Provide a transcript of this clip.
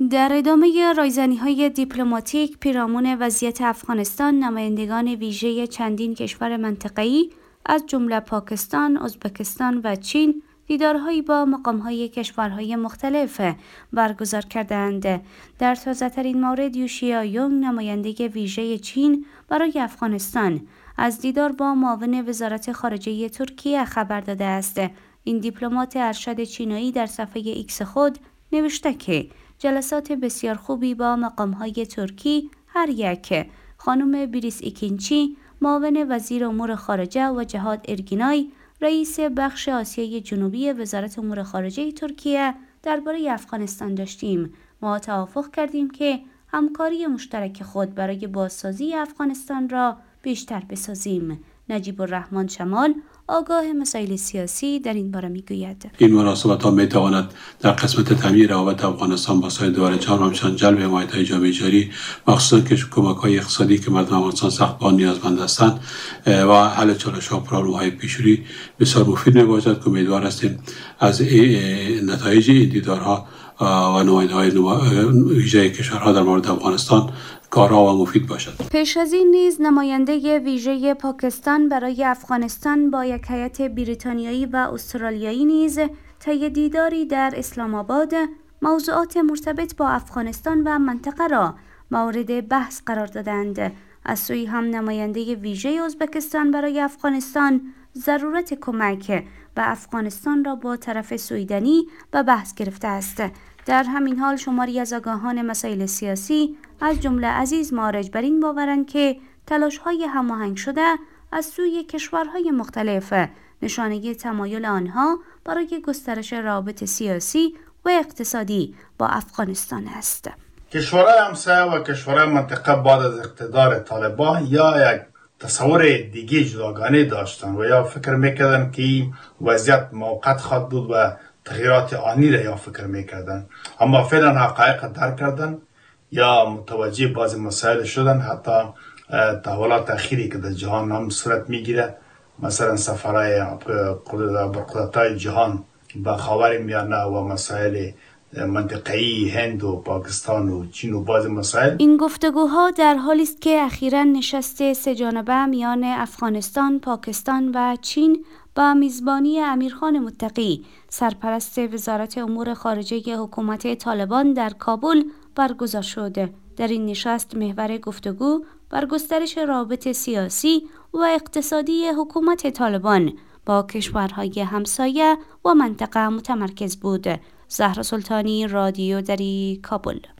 در ادامه رایزنی‌های دیپلماتیک پیرامون وضعیت افغانستان، نمایندگان ویژه چندین کشور منطقه‌ای از جمله پاکستان، ازبکستان و چین دیدارهایی با مقام‌های کشورهای مختلف برگزار کردند. در تازه‌ترین مورد یوشیا یونگ، نماینده ویژه چین برای افغانستان، از دیدار با معاون وزارت خارجه ترکیه خبر داده است. این دیپلمات ارشد چینایی در صفحه ایکس خود نوشته که جلسات بسیار خوبی با مقام‌های ترکی هر یک، خانم بیریس ایکینچی، معاون وزیر امور خارجه، و جهاد ارگینای، رئیس بخش آسیای جنوبی وزارت امور خارجه ترکیه درباره افغانستان داشتیم. ما توافق کردیم که همکاری مشترک خود برای بازسازی افغانستان را بیشتر بسازیم. نجیب الرحمن شمال، آگاه مسائل سیاسی، در این باره میگوید: این مناسبت‌ها میتواند در قسمت تامین روابط افغانستان با سایر دول جهان و همچنین جلب حمایت‌های جامعه جهانی، مخصوصاً که کمک‌های اقتصادی که مردم افغانستان سخت به آن نیازمند هستند و حل چالش‌ها و پرابلم‌های پیش‌روی بسیار مفید میباشد که امیدوار هستیم از نتایج این دیدارها و نماینده‌های ویژه کشورها در مورد افغانستان کارها و مفید باشد. پیش از این نیز نماینده ویژه پاکستان برای افغانستان با یک هیئت بریتانیایی و استرالیایی نیز طی دیداری در اسلام آباد موضوعات مرتبط با افغانستان و منطقه را مورد بحث قرار دادند. از سوی هم نماینده ویژه ازبکستان برای افغانستان ضرورت کمک به افغانستان را با طرف سویدنی به بحث گرفته است. در همین حال شماری از آگاهان مسائل سیاسی از جمله عزیز مارج بر این باورند که تلاش‌های هماهنگ شده از سوی کشورهای مختلف نشانه تمایل آنها برای گسترش روابط سیاسی و اقتصادی با افغانستان است. کشورهای همسایه و کشورهای منطقه بعد از اقتدار طالبان یا یک تصور دیگه جداگانه داشتن و یا فکر میکردن که این وضعیت موقت خواهد بود و تغییرات آنی را یا فکر میکردن، اما فعلا حقایق درک کردن یا متوجه بعض مسائل شدن. حتی تحولات اخیری که در جهان هم صورت میگیره، مثلا سفرهای قدرت‌های جهان به خاورمیانه و مسائل منطقه‌ای هند و پاکستان و چین و بعض مسائل. این گفتگوها در حالی است که اخیراً نشست سه‌جانبه میان افغانستان، پاکستان و چین با میزبانی امیرخان متقی، سرپرست وزارت امور خارجه حکومت طالبان در کابل برگزار شد. در این نشست محور گفتگو بر گسترش روابط سیاسی و اقتصادی حکومت طالبان با کشورهای همسایه و منطقه متمرکز بود. زهرا سلطانی، رادیو دری، کابل.